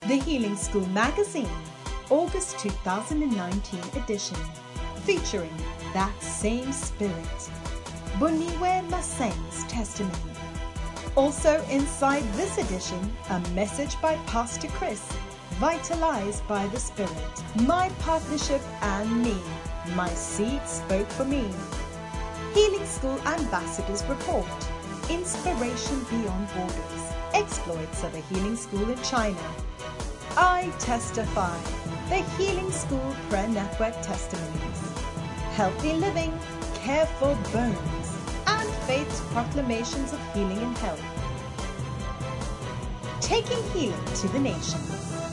The Healing School Magazine, August 2019 edition, featuring That Same Spirit, Boniwe Maseng's testimony. Also inside this edition, a message by Pastor Chris, Vitalized by the Spirit, My Partnership and Me, My Seed Spoke for Me. Healing School Ambassadors Report, Inspiration Beyond Borders, Exploits of a Healing School in China. I Testify, the Healing School Prayer Network Testimonies, Healthy Living, Care for Bones, and Faith's Proclamations of Healing and Health. Taking healing to the nations.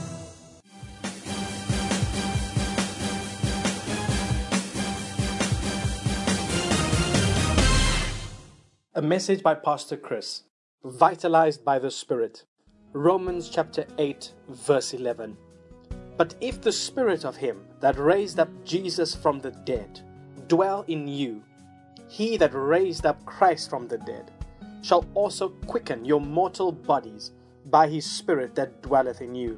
A message by Pastor Chris, Vitalized by the Spirit. Romans chapter 8, verse 11. But if the Spirit of him that raised up Jesus from the dead dwell in you, he that raised up Christ from the dead shall also quicken your mortal bodies by his Spirit that dwelleth in you.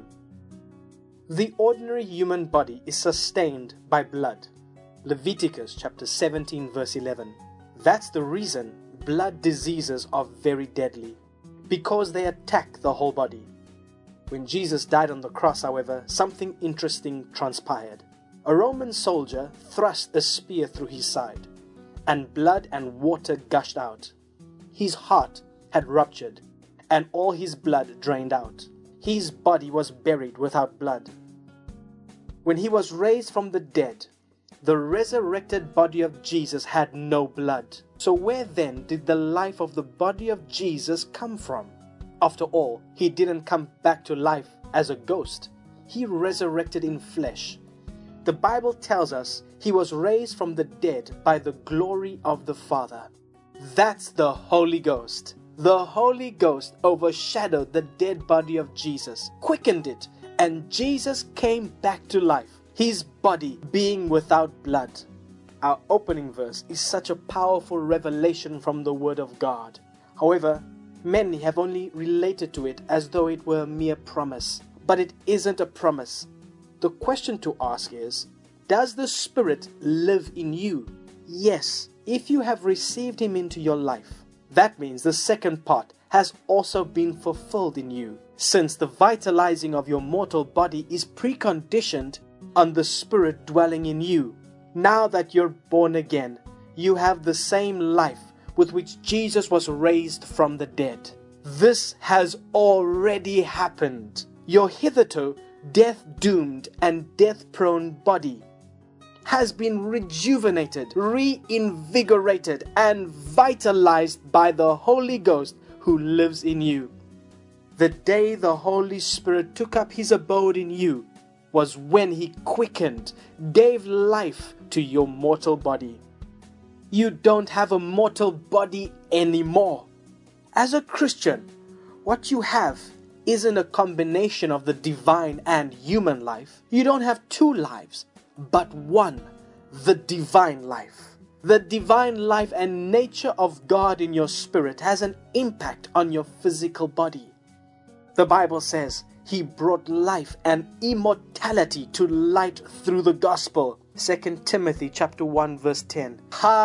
The ordinary human body is sustained by blood. Leviticus chapter 17, verse 11. That's the reason blood diseases are very deadly, because they attack the whole body. When Jesus died on the cross, however, something interesting transpired. A Roman soldier thrust a spear through his side, and blood and water gushed out. His heart had ruptured, and all his blood drained out. His body was buried without blood. When he was raised from the dead, the resurrected body of Jesus had no blood. So where then did the life of the body of Jesus come from? After all, he didn't come back to life as a ghost. He resurrected in flesh. The Bible tells us he was raised from the dead by the glory of the Father. That's the Holy Ghost. The Holy Ghost overshadowed the dead body of Jesus, quickened it, and Jesus came back to life, his body being without blood. Our opening verse is such a powerful revelation from the Word of God. However, many have only related to it as though it were a mere promise. But it isn't a promise. The question to ask is, does the Spirit live in you? Yes, if you have received Him into your life. That means the second part has also been fulfilled in you, since the vitalizing of your mortal body is preconditioned on the Spirit dwelling in you. Now that you're born again, you have the same life with which Jesus was raised from the dead. This has already happened. Your hitherto death-doomed and death-prone body has been rejuvenated, reinvigorated, and vitalized by the Holy Ghost who lives in you. The day the Holy Spirit took up His abode in you was when He quickened, gave life to your mortal body. You don't have a mortal body anymore. As a Christian, what you have isn't a combination of the divine and human life. You don't have two lives, but one, the divine life. The divine life and nature of God in your spirit has an impact on your physical body. The Bible says He brought life and immortality to light through the gospel. 2 Timothy chapter 1 verse 10.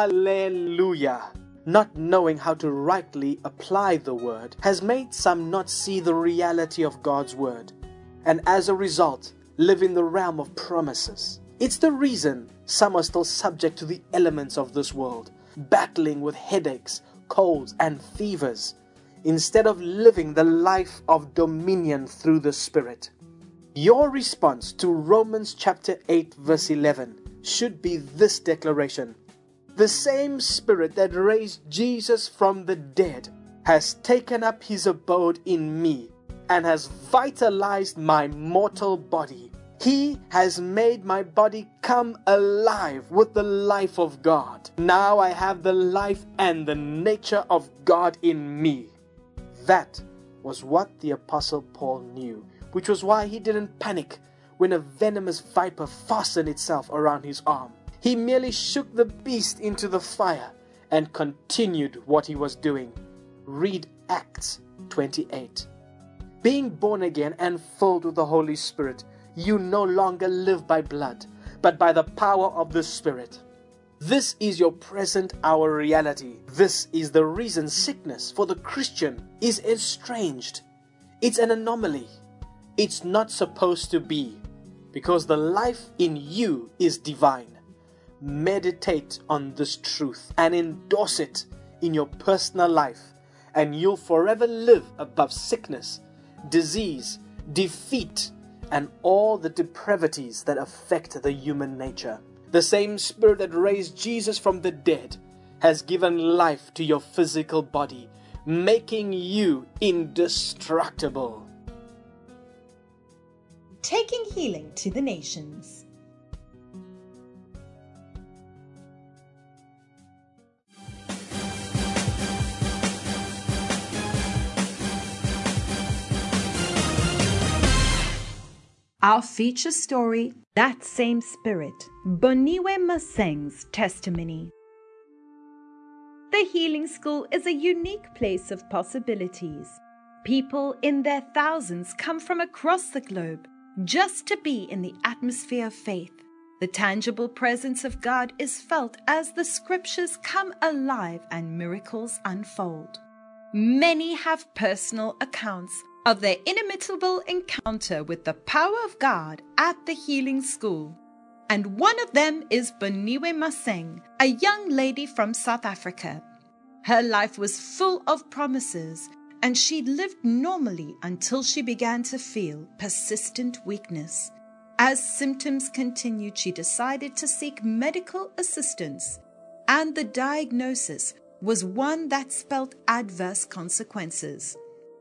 Hallelujah! Not knowing how to rightly apply the word has made some not see the reality of God's word, and as a result, live in the realm of promises. It's the reason some are still subject to the elements of this world, battling with headaches, colds, and fevers, instead of living the life of dominion through the Spirit. Your response to Romans chapter 8 verse 11 should be this declaration: the same Spirit that raised Jesus from the dead has taken up His abode in me and has vitalized my mortal body. He has made my body come alive with the life of God. Now I have the life and the nature of God in me. That was what the Apostle Paul knew, which was why he didn't panic when a venomous viper fastened itself around his arm. He merely shook the beast into the fire and continued what he was doing. Read Acts 28. Being born again and filled with the Holy Spirit, you no longer live by blood, but by the power of the Spirit. This is your present hour reality. This is the reason sickness for the Christian is estranged. It's an anomaly. It's not supposed to be, because the life in you is divine. Meditate on this truth and endorse it in your personal life, and you'll forever live above sickness, disease, defeat, and all the depravities that affect the human nature. The same Spirit that raised Jesus from the dead has given life to your physical body, making you indestructible. Taking healing to the nations. Our feature story, That Same Spirit, Boniwe Maseng's testimony. The Healing School is a unique place of possibilities. People in their thousands come from across the globe just to be in the atmosphere of faith. The tangible presence of God is felt as the scriptures come alive and miracles unfold. Many have personal accounts of their inimitable encounter with the power of God at the Healing School. And one of them is Boniwe Maseng, a young lady from South Africa. Her life was full of promises, and she lived normally until she began to feel persistent weakness. As symptoms continued, she decided to seek medical assistance, and the diagnosis was one that spelled adverse consequences.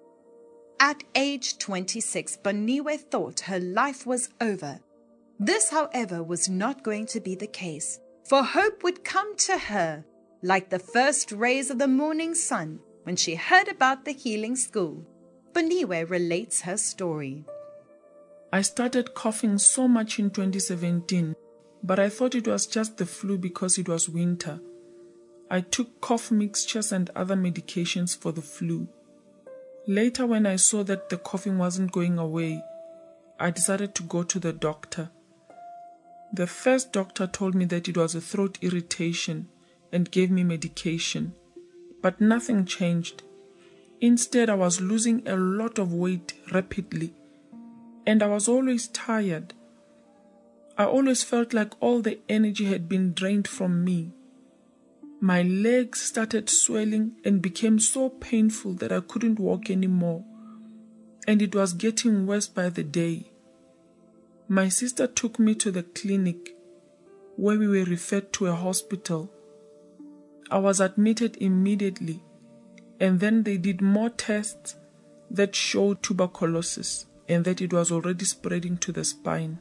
At age 26, Boniwe thought her life was over. This, however, was not going to be the case, for hope would come to her like the first rays of the morning sun when she heard about the Healing School. Boniwe relates her story. I started coughing so much in 2017, but I thought it was just the flu because it was winter. I took cough mixtures and other medications for the flu. Later, when I saw that the coughing wasn't going away, I decided to go to the doctor. The first doctor told me that it was a throat irritation and gave me medication, but nothing changed. Instead, I was losing a lot of weight rapidly, and I was always tired. I always felt like all the energy had been drained from me. My legs started swelling and became so painful that I couldn't walk anymore, and it was getting worse by the day. My sister took me to the clinic, where we were referred to a hospital. I was admitted immediately, and then they did more tests that showed tuberculosis and that it was already spreading to the spine.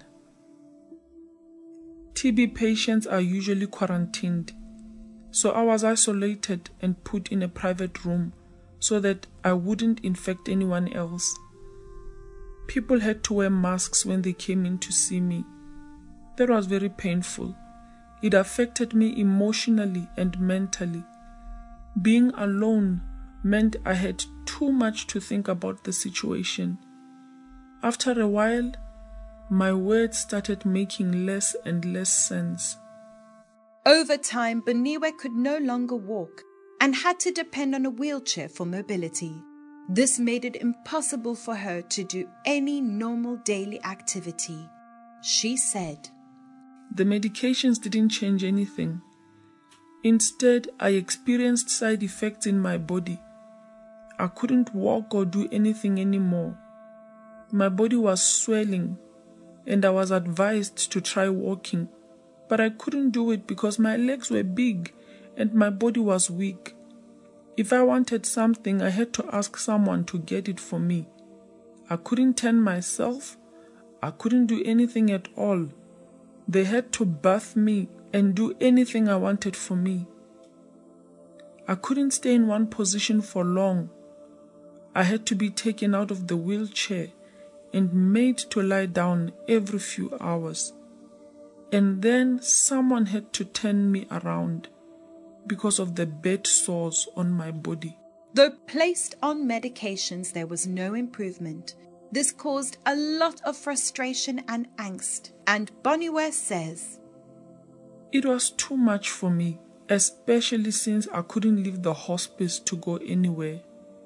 TB patients are usually quarantined, so I was isolated and put in a private room so that I wouldn't infect anyone else. People had to wear masks when they came in to see me. That was very painful. It affected me emotionally and mentally. Being alone meant I had too much to think about the situation. After a while, my words started making less and less sense. Over time, Boniwe could no longer walk and had to depend on a wheelchair for mobility. This made it impossible for her to do any normal daily activity. She said, "The medications didn't change anything. Instead, I experienced side effects in my body. I couldn't walk or do anything anymore. My body was swelling, and I was advised to try walking, but I couldn't do it because my legs were big and my body was weak. If I wanted something, I had to ask someone to get it for me. I couldn't turn myself. I couldn't do anything at all. They had to bath me and do anything I wanted for me. I couldn't stay in one position for long. I had to be taken out of the wheelchair and made to lie down every few hours. And then someone had to turn me around because of the bed sores on my body." Though placed on medications, there was no improvement. This caused a lot of frustration and angst, and Boniwe says, "It was too much for me, especially since I couldn't leave the hospice to go anywhere.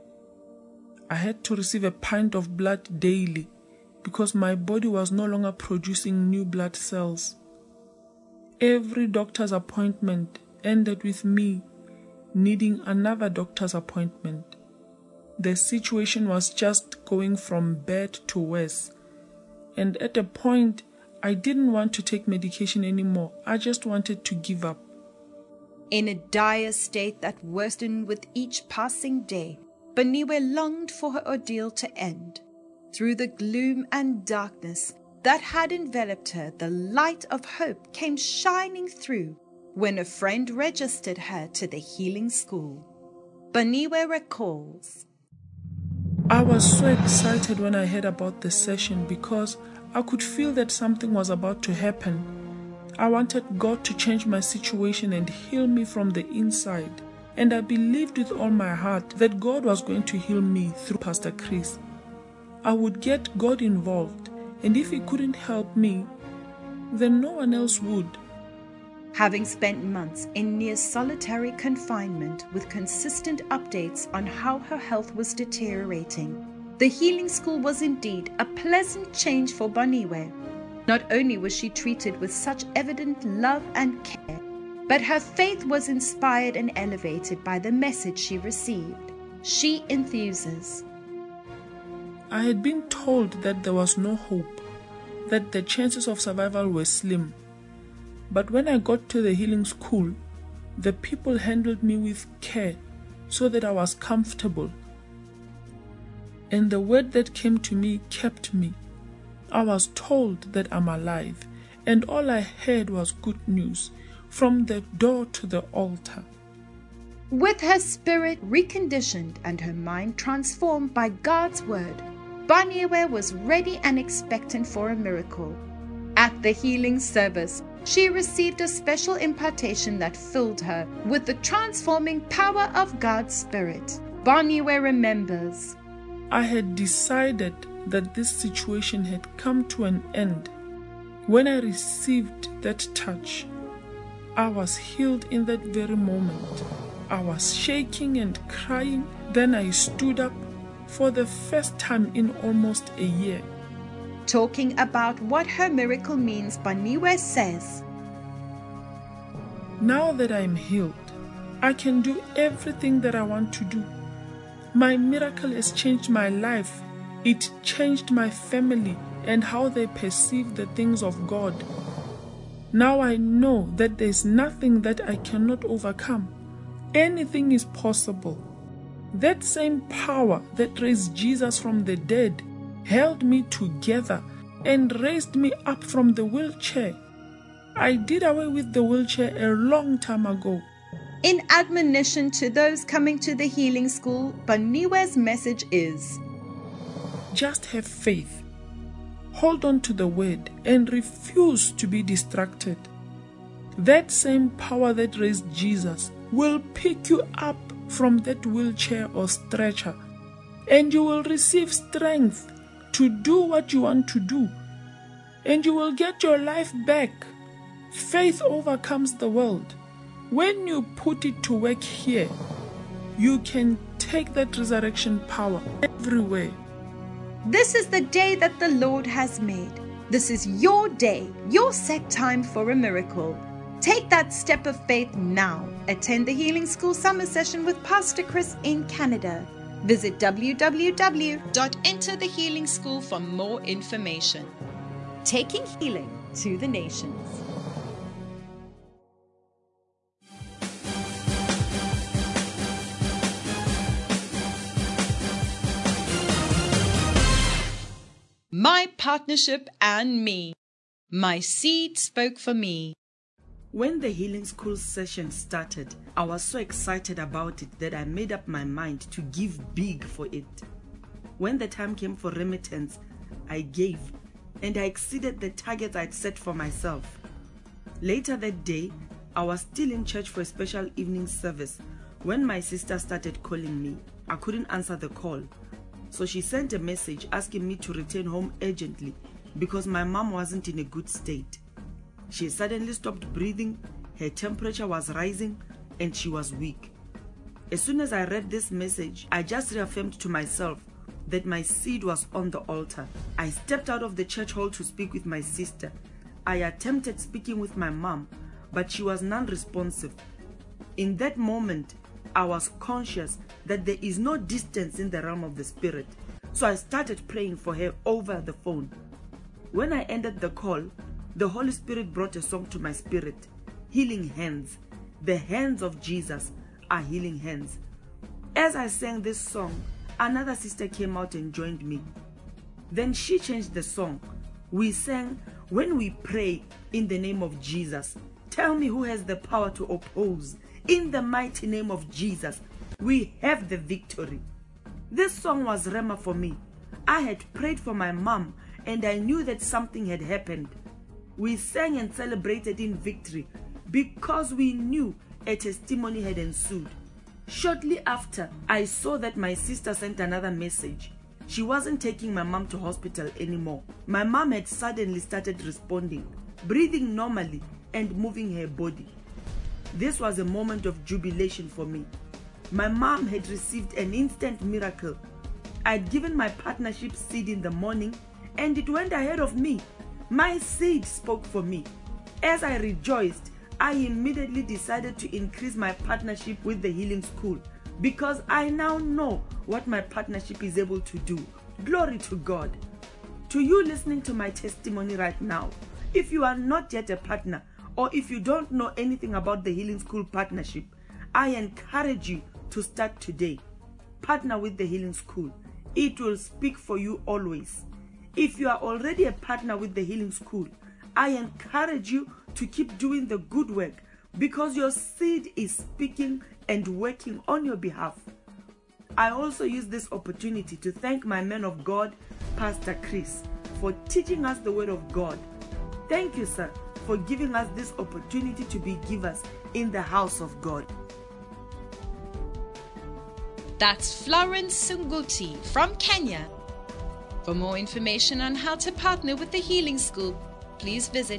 I had to receive a pint of blood daily because my body was no longer producing new blood cells. Every doctor's appointment ended with me needing another doctor's appointment. The situation was just going from bad to worse, and at a point, I didn't want to take medication anymore. I just wanted to give up." In a dire state that worsened with each passing day, Boniwe longed for her ordeal to end. Through the gloom and darkness that had enveloped her, the light of hope came shining through when a friend registered her to the healing school. Boniwe recalls, "I was so excited when I heard about the session because I could feel that something was about to happen. I wanted God to change my situation and heal me from the inside, and I believed with all my heart that God was going to heal me through Pastor Chris. I would get God involved, and if He couldn't help me, then no one else would." Having spent months in near solitary confinement with consistent updates on how her health was deteriorating, the healing school was indeed a pleasant change for Boniwe. Not only was she treated with such evident love and care, but her faith was inspired and elevated by the message she received. She enthuses, "I had been told that there was no hope, that the chances of survival were slim. But when I got to the healing school, the people handled me with care so that I was comfortable. And the word that came to me kept me. I was told that I'm alive, and all I heard was good news, from the door to the altar." With her spirit reconditioned and her mind transformed by God's word, Boniwe was ready and expectant for a miracle. At the healing service, she received a special impartation that filled her with the transforming power of God's Spirit. Boniwe remembers, "I had decided that this situation had come to an end. When I received that touch, I was healed in that very moment. I was shaking and crying. Then I stood up for the first time in almost a year." Talking about what her miracle means, Boniwe says, "Now that I am healed, I can do everything that I want to do. My miracle has changed my life. It changed my family and how they perceive the things of God. Now I know that there is nothing that I cannot overcome. Anything is possible. That same power that raised Jesus from the dead held me together and raised me up from the wheelchair. I did away with the wheelchair a long time ago." In admonition to those coming to the healing school, Boniwe's message is, "Just have faith. Hold on to the word and refuse to be distracted. That same power that raised Jesus will pick you up from that wheelchair or stretcher, and you will receive strength to do what you want to do, and you will get your life back. Faith overcomes the world. When you put it to work here, you can take that resurrection power everywhere." This is the day that the Lord has made. This is your day, your set time for a miracle. Take that step of faith now. Attend the Healing School Summer Session with Pastor Chris in Canada. Visit www.enterthehealingschool for more information. Taking healing to the nations. My partnership and me. My seed spoke for me. When the healing school session started, I was so excited about it that I made up my mind to give big for it. When the time came for remittance, I gave, and I exceeded the targets I'd set for myself. Later that day, I was still in church for a special evening service when my sister started calling me. I couldn't answer the call. So she sent a message asking me to return home urgently because my mom wasn't in a good state. She suddenly stopped breathing, her temperature was rising, and she was weak. As soon as I read this message, I just reaffirmed to myself that my seed was on the altar. I stepped out of the church hall to speak with my sister. I attempted speaking with my mom, but she was non-responsive. In that moment, I was conscious that there is no distance in the realm of the spirit. So I started praying for her over the phone. When I ended the call, the Holy Spirit brought a song to my spirit, Healing Hands. The hands of Jesus are healing hands. As I sang this song, another sister came out and joined me. Then she changed the song. We sang, when we pray in the name of Jesus, tell me who has the power to oppose. In the mighty name of Jesus, we have the victory. This song was rhema for me. I had prayed for my mom and I knew that something had happened. We sang and celebrated in victory because we knew a testimony had ensued. Shortly after, I saw that my sister sent another message. She wasn't taking my mom to hospital anymore. My mom had suddenly started responding, breathing normally and moving her body. This was a moment of jubilation for me. My mom had received an instant miracle. I'd given my partnership seed in the morning and it went ahead of me. My seed spoke for me. As I rejoiced, I immediately decided to increase my partnership with the Healing School because I now know what my partnership is able to do. Glory to God. To you listening to my testimony right now, if you are not yet a partner or if you don't know anything about the Healing School partnership, I encourage you to start today. Partner with the Healing School. It will speak for you always. If you are already a partner with the Healing School, I encourage you to keep doing the good work because your seed is speaking and working on your behalf. I also use this opportunity to thank my man of God, Pastor Chris, for teaching us the word of God. Thank you, sir, for giving us this opportunity to be givers in the house of God. That's Florence Sunguti from Kenya. For more information on how to partner with the Healing School, please visit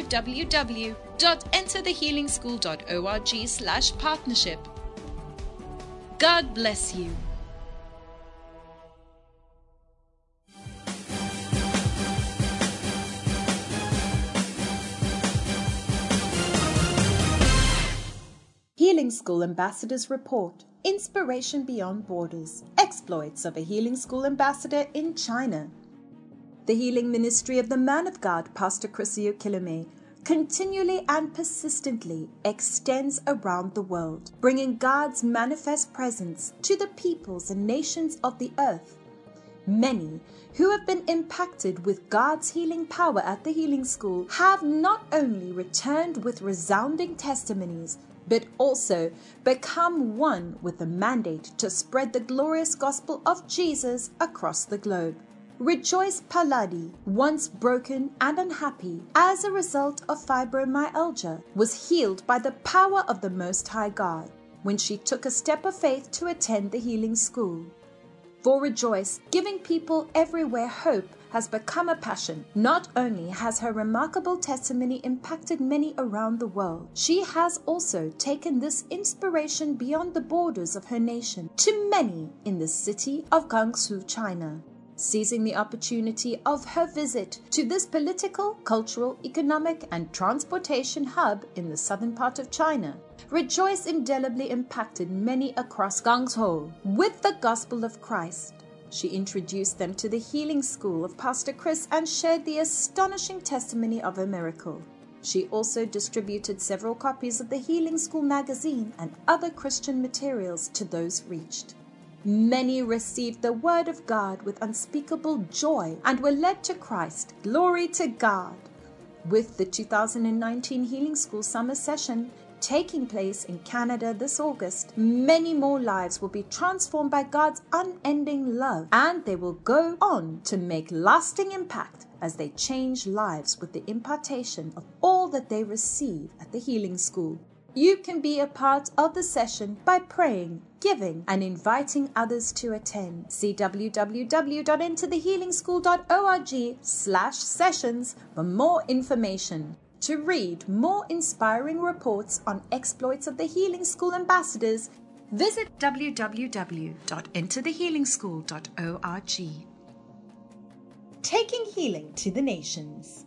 www.enterthehealingschool.org/partnership. God bless you. Healing School Ambassadors Report. Inspiration Beyond Borders. Exploits of a Healing School Ambassador in China. The healing ministry of the man of God, Pastor Chris Kilome, continually and persistently extends around the world, bringing God's manifest presence to the peoples and nations of the earth. Many who have been impacted with God's healing power at the Healing School have not only returned with resounding testimonies, but also become one with the mandate to spread the glorious gospel of Jesus across the globe. Rejoice Paladi, once broken and unhappy as a result of fibromyalgia, was healed by the power of the Most High God when she took a step of faith to attend the Healing School. For Rejoice, giving people everywhere hope has become a passion. Not only has her remarkable testimony impacted many around the world, she has also taken this inspiration beyond the borders of her nation to many in the city of Guangzhou, China. Seizing the opportunity of her visit to this political, cultural, economic, and transportation hub in the southern part of China, Rejoice indelibly impacted many across Guangzhou with the gospel of Christ. She introduced them to the Healing School of Pastor Chris and shared the astonishing testimony of her miracle. She also distributed several copies of the Healing School magazine and other Christian materials to those reached. Many received the word of God with unspeakable joy and were led to Christ. Glory to God! With the 2019 Healing School Summer Session taking place in Canada this August, many more lives will be transformed by God's unending love, and they will go on to make lasting impact as they change lives with the impartation of all that they receive at the Healing School. You can be a part of the session by praying, giving, and inviting others to attend. See www.enterthehealingschool.org/sessions for more information. To read more inspiring reports on exploits of the Healing School ambassadors, visit www.enterthehealingschool.org. Taking healing to the nations.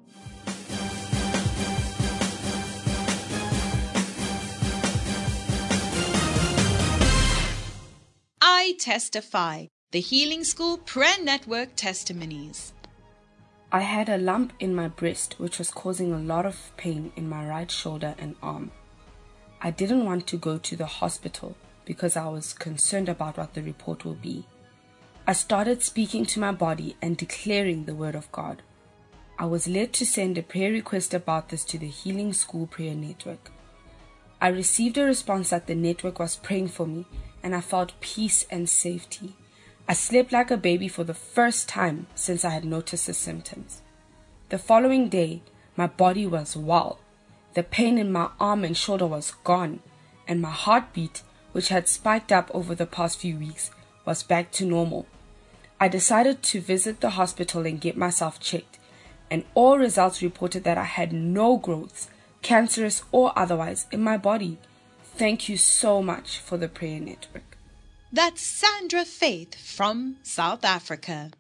I testify. The Healing School Prayer Network testimonies. I had a lump in my breast which was causing a lot of pain in my right shoulder and arm. I didn't want to go to the hospital because I was concerned about what the report will be. I started speaking to my body and declaring the word of God. I was led to send a prayer request about this to the Healing School Prayer Network. I received a response that the network was praying for me, and I felt peace and safety. I slept like a baby for the first time since I had noticed the symptoms. The following day, my body was well. The pain in my arm and shoulder was gone, and my heartbeat, which had spiked up over the past few weeks, was back to normal. I decided to visit the hospital and get myself checked, and all results reported that I had no growths, cancerous or otherwise, in my body. Thank you so much for the prayer network. That's Sandra Faith from South Africa.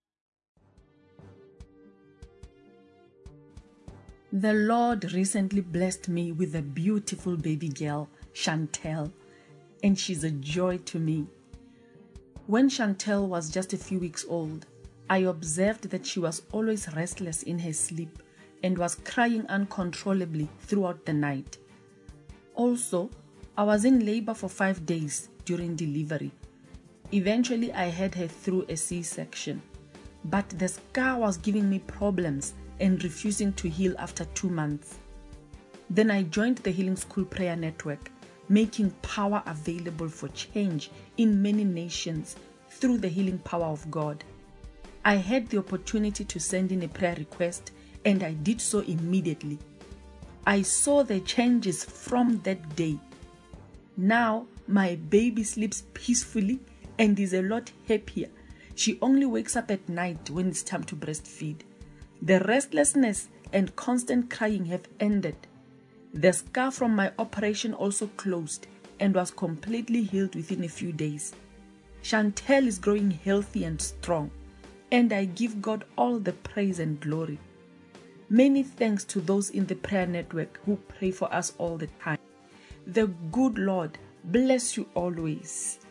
The Lord recently blessed me with a beautiful baby girl, Chantel, and she's a joy to me. When Chantel was just a few weeks old, I observed that she was always restless in her sleep and was crying uncontrollably throughout the night. Also, I was in labor for 5 days during delivery. Eventually, I had her through a C-section, but the scar was giving me problems and refusing to heal after 2 months. Then I joined the Healing School Prayer Network, making power available for change in many nations through the healing power of God. I had the opportunity to send in a prayer request, and I did so immediately. I saw the changes from that day. Now, my baby sleeps peacefully and is a lot happier. She only wakes up at night when it's time to breastfeed. The restlessness and constant crying have ended. The scar from my operation also closed and was completely healed within a few days. Chantel is growing healthy and strong, and I give God all the praise and glory. Many thanks to those in the prayer network who pray for us all the time. The good Lord bless you always.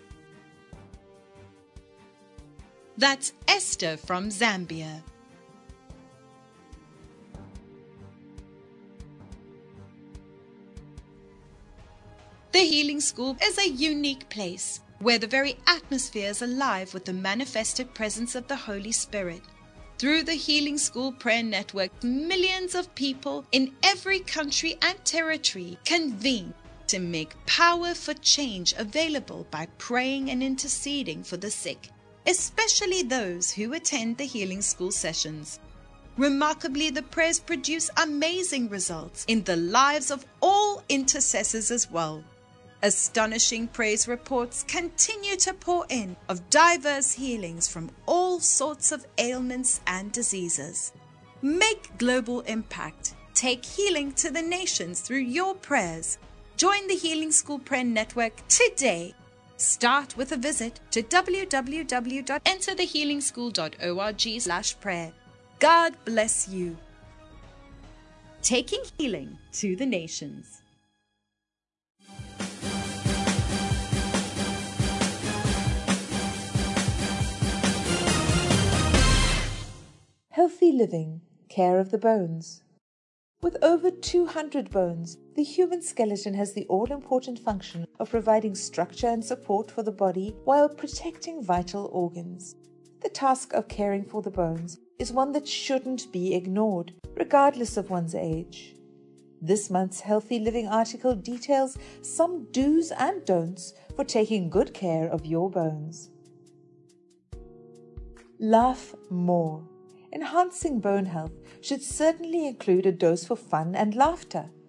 That's Esther from Zambia. The Healing School is a unique place where the very atmosphere is alive with the manifested presence of the Holy Spirit. Through the Healing School Prayer Network, millions of people in every country and territory convene to make power for change available by praying and interceding for the sick, especially those who attend the Healing School sessions. Remarkably, the prayers produce amazing results in the lives of all intercessors as well. Astonishing praise reports continue to pour in of diverse healings from all sorts of ailments and diseases. Make global impact. Take healing to the nations through your prayers. Join the Healing School Prayer Network today. Start with a visit to www.enterthehealingschool.org/prayer. God bless you. Taking healing to the nations. Healthy living, care of the bones. With over 200 bones, the human skeleton has the all-important function of providing structure and support for the body while protecting vital organs. The task of caring for the bones is one that shouldn't be ignored, regardless of one's age. This month's Healthy Living article details some do's and don'ts for taking good care of your bones. Laugh more. Enhancing bone health should certainly include a dose for fun and laughter.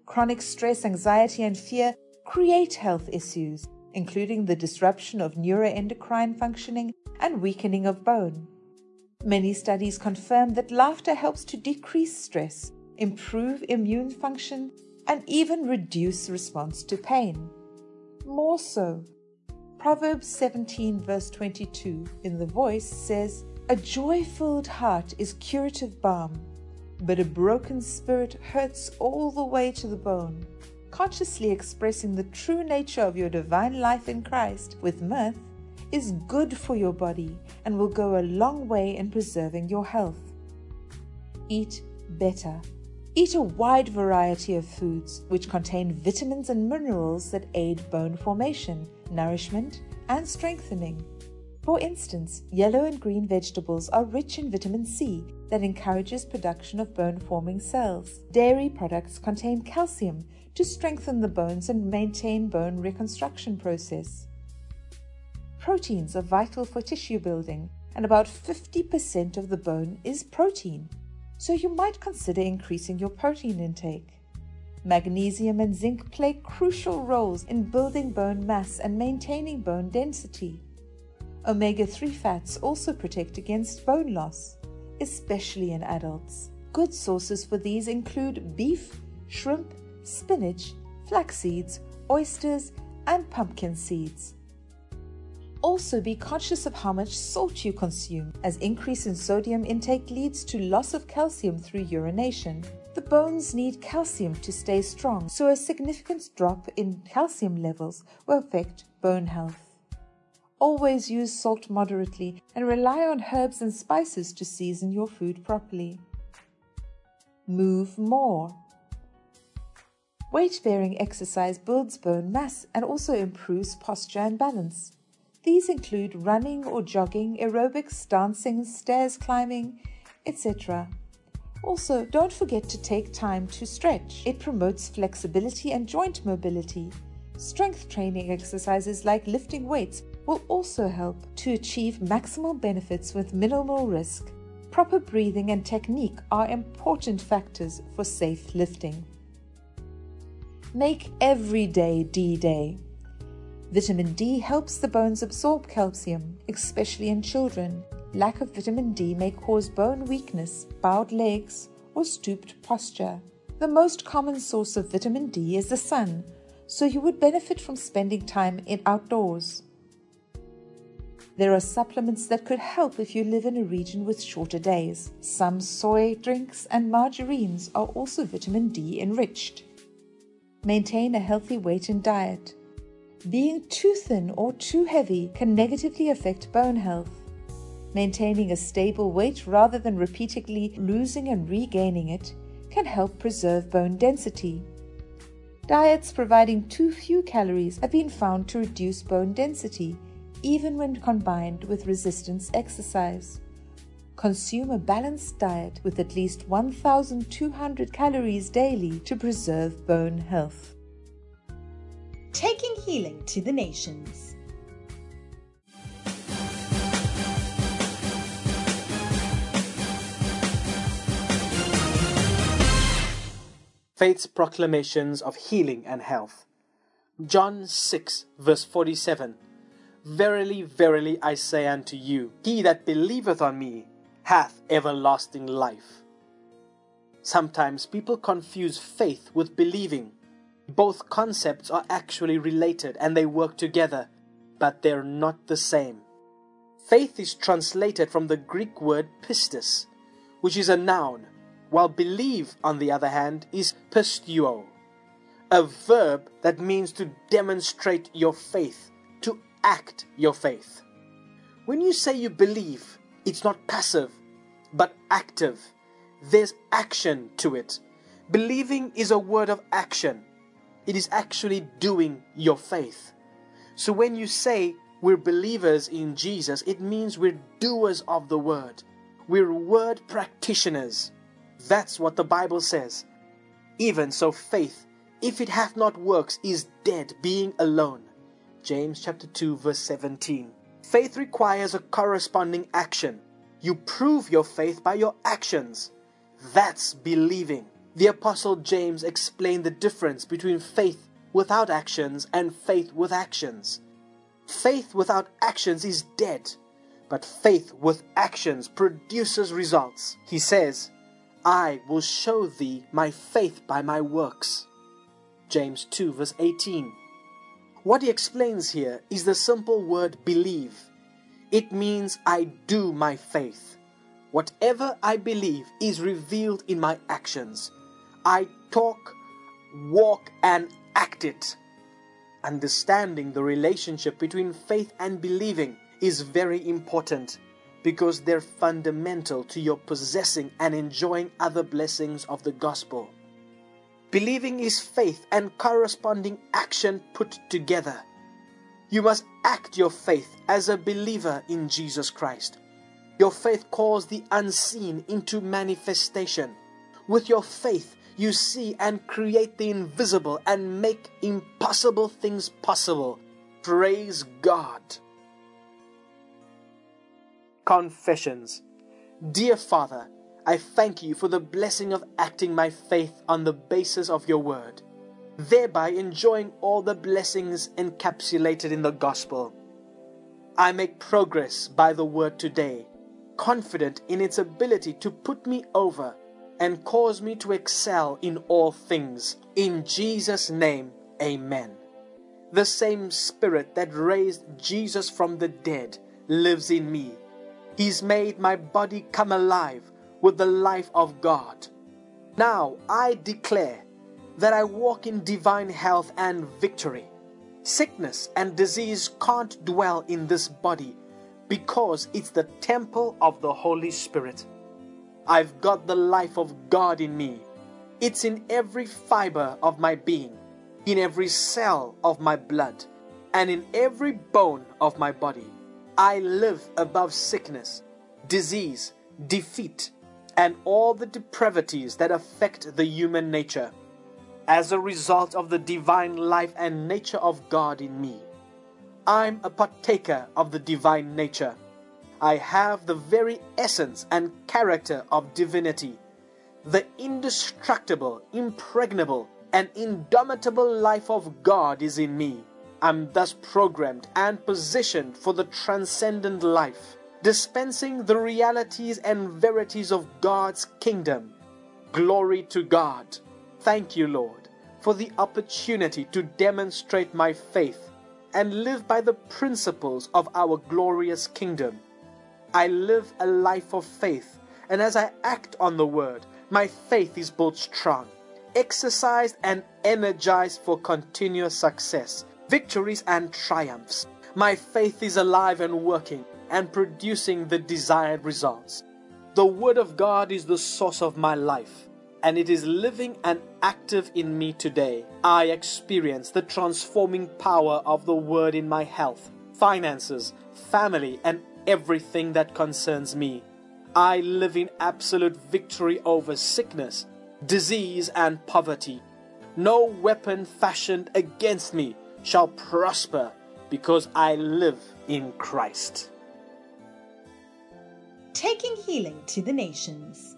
Chronic stress, anxiety, and fear create health issues, including the disruption of neuroendocrine functioning and weakening of bone. Many studies confirm that laughter helps to decrease stress, improve immune function, and even reduce response to pain. More so, Proverbs 17 verse 22 in The Voice says, "A joy-filled heart is curative balm, but a broken spirit hurts all the way to the bone." Consciously expressing the true nature of your divine life in Christ with mirth is good for your body and will go a long way in preserving your health. Eat better. Eat a wide variety of foods which contain vitamins and minerals that aid bone formation, nourishment, and strengthening. For instance, yellow and green vegetables are rich in vitamin C that encourages production of bone-forming cells. Dairy products contain calcium to strengthen the bones and maintain bone reconstruction process. Proteins are vital for tissue building, and about 50% of the bone is protein, so you might consider increasing your protein intake. Magnesium and zinc play crucial roles in building bone mass and maintaining bone density. Omega-3 fats also protect against bone loss, especially in adults. Good sources for these include beef, shrimp, spinach, flax seeds, oysters, and pumpkin seeds. Also, be conscious of how much salt you consume, as increase in sodium intake leads to loss of calcium through urination. The bones need calcium to stay strong, so a significant drop in calcium levels will affect bone health. Always use salt moderately and rely on herbs and spices to season your food properly. Move more. Weight-bearing exercise builds bone mass and also improves posture and balance. These include running or jogging, aerobics, dancing, stairs climbing, etc. Also, don't forget to take time to stretch. It promotes flexibility and joint mobility. Strength training exercises like lifting weights will also help to achieve maximal benefits with minimal risk. Proper breathing and technique are important factors for safe lifting. Make every day D-Day. Vitamin D helps the bones absorb calcium, especially in children. Lack of vitamin D may cause bone weakness, bowed legs, or stooped posture. The most common source of vitamin D is the sun, so you would benefit from spending time outdoors. There are supplements that could help if you live in a region with shorter days. Some soy drinks and margarines are also vitamin D enriched. Maintain a healthy weight and diet. Being too thin or too heavy can negatively affect bone health. Maintaining a stable weight rather than repeatedly losing and regaining it can help preserve bone density. Diets providing too few calories have been found to reduce bone density, even when combined with resistance exercise. Consume a balanced diet with at least 1,200 calories daily to preserve bone health. Taking healing to the nations. Faith's proclamations of healing and health. John 6 verse 47. Verily, verily, I say unto you, he that believeth on me hath everlasting life. Sometimes people confuse faith with believing. Both concepts are actually related and they work together, but they're not the same. Faith is translated from the Greek word pistis, which is a noun, while believe, on the other hand, is pisteuo, a verb that means to demonstrate your faith, to act your faith. When you say you believe, it's not passive, but active. There's action to it. Believing is a word of action. It is actually doing your faith. So when you say we're believers in Jesus, it means we're doers of the word. We're word practitioners. That's what the Bible says. Even so, faith, if it hath not works, is dead, being alone. James chapter 2 verse 17. Faith requires a corresponding action. You prove your faith by your actions. That's believing. The Apostle James explained the difference between faith without actions and faith with actions. Faith without actions is dead, but faith with actions produces results. He says, I will show thee my faith by my works. James 2 verse 18. What he explains here is the simple word believe. It means I do my faith. Whatever I believe is revealed in my actions. I talk, walk, and act it. Understanding the relationship between faith and believing is very important because they're fundamental to your possessing and enjoying other blessings of the gospel. Believing is faith and corresponding action put together. You must act your faith as a believer in Jesus Christ. Your faith calls the unseen into manifestation. With your faith, you see and create the invisible and make impossible things possible. Praise God. Confessions. Dear Father, I thank you for the blessing of acting my faith on the basis of your word, thereby enjoying all the blessings encapsulated in the gospel. I make progress by the word today, confident in its ability to put me over and cause me to excel in all things. In Jesus' name, amen. The same Spirit that raised Jesus from the dead lives in me. He's made my body come alive with the life of God. Now I declare that I walk in divine health and victory. Sickness and disease can't dwell in this body because it's the temple of the Holy Spirit. I've got the life of God in me. It's in every fiber of my being, in every cell of my blood, and in every bone of my body. I live above sickness, disease, defeat, and all the depravities that affect the human nature. As a result of the divine life and nature of God in me, I'm a partaker of the divine nature. I have the very essence and character of divinity. The indestructible, impregnable, and indomitable life of God is in me. I'm thus programmed and positioned for the transcendent life, dispensing the realities and verities of God's kingdom. Glory to God. Thank you, Lord, for the opportunity to demonstrate my faith and live by the principles of our glorious kingdom. I live a life of faith, and as I act on the word, my faith is both strong, exercised and energized for continuous success, victories and triumphs. My faith is alive and working and producing the desired results. The Word of God is the source of my life, and it is living and active in me today. I experience the transforming power of the Word in my health, finances, family, and everything that concerns me. I live in absolute victory over sickness, disease, and poverty. No weapon fashioned against me shall prosper because I live in Christ. Taking healing to the nations.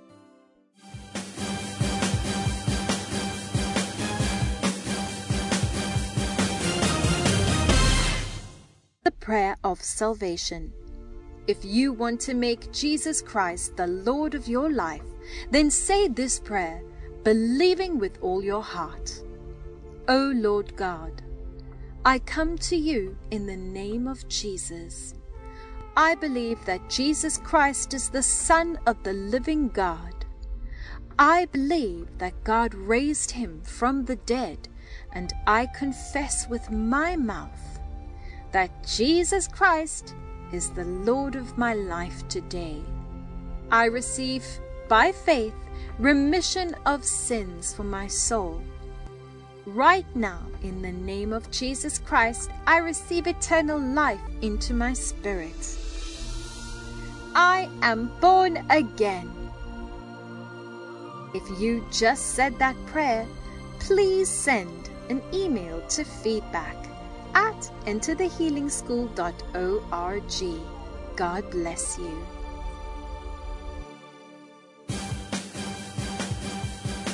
The prayer of salvation. If you want to make Jesus Christ the Lord of your life, then say this prayer, believing with all your heart. O Lord God, I come to you in the name of Jesus. I believe that Jesus Christ is the Son of the living God. I believe that God raised him from the dead, and I confess with my mouth that Jesus Christ is the Lord of my life today. I receive, by faith, remission of sins for my soul. Right now, in the name of Jesus Christ, I receive eternal life into my spirit. I am born again. If you just said that prayer, please send an email to feedback@enterthehealingschool.org. God bless you.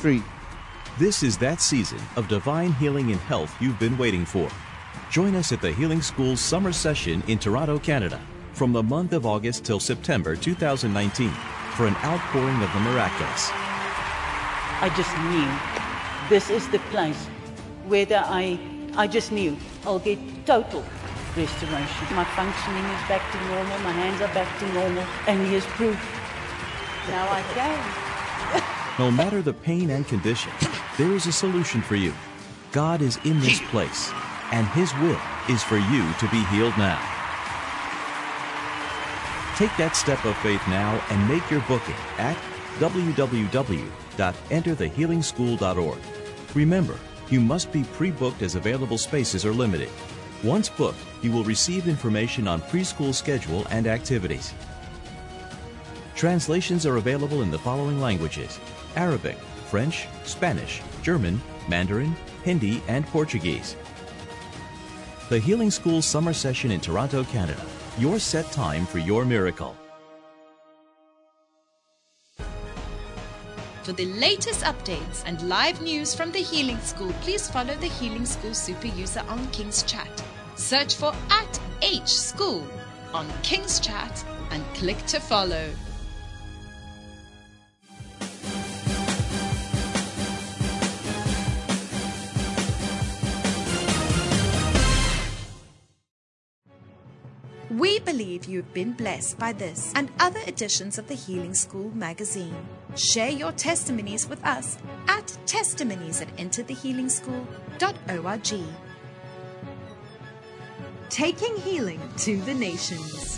Street. This is that season of divine healing and health you've been waiting for. Join us at the Healing School Summer Session in Toronto, Canada, from the month of August till September 2019 for an outpouring of the miraculous. I just knew this is the place where I just knew I'll get total restoration. My functioning is back to normal, my hands are back to normal, and he has proved now I can. No matter the pain and condition, there is a solution for you. God is in this place, and His will is for you to be healed now. Take that step of faith now and make your booking at www.enterthehealingschool.org. Remember, you must be pre-booked as available spaces are limited. Once booked, you will receive information on preschool schedule and activities. Translations are available in the following languages: Arabic, French, Spanish, German, Mandarin, Hindi, and Portuguese. The Healing School Summer Session in Toronto, Canada. Your set time for your miracle. For the latest updates and live news from the Healing School, please follow the Healing School Super User on King's Chat. Search for @HSchool on King's Chat and click to follow. We believe you have been blessed by this and other editions of the Healing School magazine. Share your testimonies with us at testimonies@enterthehealingschool.org. Taking healing to the nations.